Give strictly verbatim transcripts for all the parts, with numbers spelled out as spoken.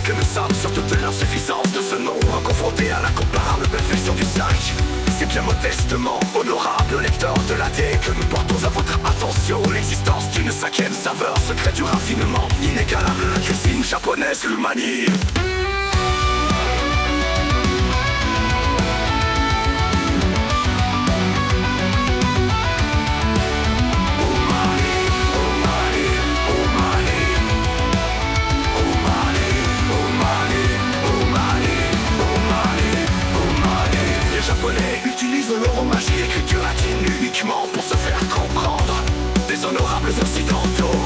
que nous sommes sur toute l'insuffisance de ce nom, confronté à l'incomparable perfection du cinq. C'est bien modestement, honorable lecteur de l'A D que nous portons à votre attention l'existence d'une cinquième saveur, secret du raffinement inégalable, la cuisine japonaise, l'umami. Magie, écriture latine uniquement pour se faire comprendre des honorables occidentaux.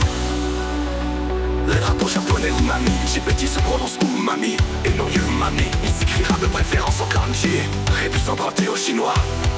Le drapeau japonais umami, J P T se prononce umami et non umami. Il s'écrira de préférence en kanji, rébus emprunté au chinois.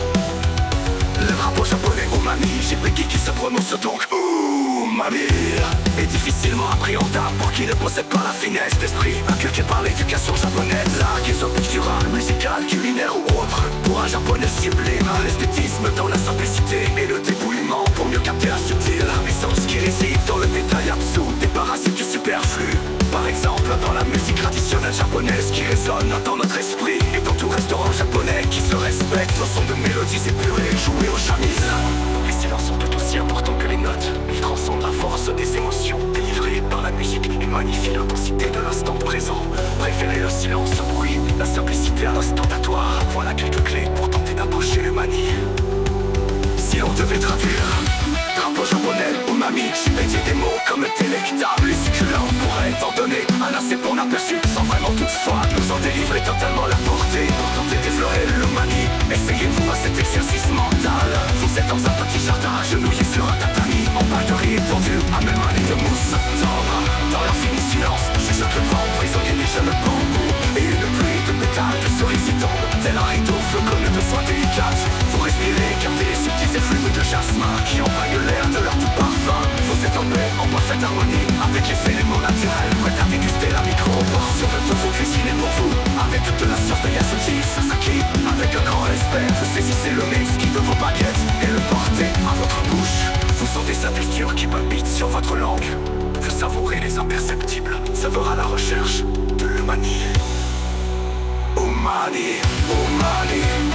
Le drapeau japonais umami, J P T qui se prononce donc umami, est difficilement appréhendable pour qui ne possède pas la finesse d'esprit inculquée par l'éducation japonaise. L'art pictural, musical, culinaire ou autre, pour un japonais sublime, l'esthétisme dans la simplicité et le débrouillement pour mieux capter la subtile essence qui réside dans le détail absous des parasites du superflu. Par exemple dans la musique traditionnelle japonaise qui résonne dans notre esprit, et dans tout restaurant japonais qui se respecte au son de mélodies épurées jouées aux chamises. Les silences sont tout aussi importants que les notes. Ils transcendent la force des émotions délivrées par la musique et magnifient l'intensité de l'instant présent. Préférez le silence au bruit, la simplicité à l'instantatoire. Voilà quelques clés pour tenter d'approcher l'umami. Si l'on devait traduire drapeau japonais, umami, J P T, des mots comme délectable et succulent pourraient en donner un assez bon aperçu, sans vraiment toutefois nous en délivrer totalement la portée. Pour tenter d'effleurer l'umami, essayez-vous à cet exercice mental. Vous êtes dans un petit jardin agenouillé sur un tatami, en pâle de riz étendu à même un lit de mousse tendre. Dans l'infini silence, chuchote le vent, prisonnier des jeunes bambous, et une pluie de pétales de cerises tombe, tel un rideau floconneux de soie délicate. Vous respirez, gardez les subtils effluves de jasmin qui empagnent l'air de leur doux parfum. Vous êtes en paix, en parfaite harmonie avec les éléments naturels, prêts à déguster la micro-portion de vous cuisiner pour vous, avec toute la science de Yasuji Sasaki. Avec un grand respect, vous saisissez le mix qui de vos baguettes et le portez à votre bouche. Vous sentez sa texture qui palpite sur votre langue. Vous savourez les imperceptibles, saveur à la recherche de l'umami. Umami, umami.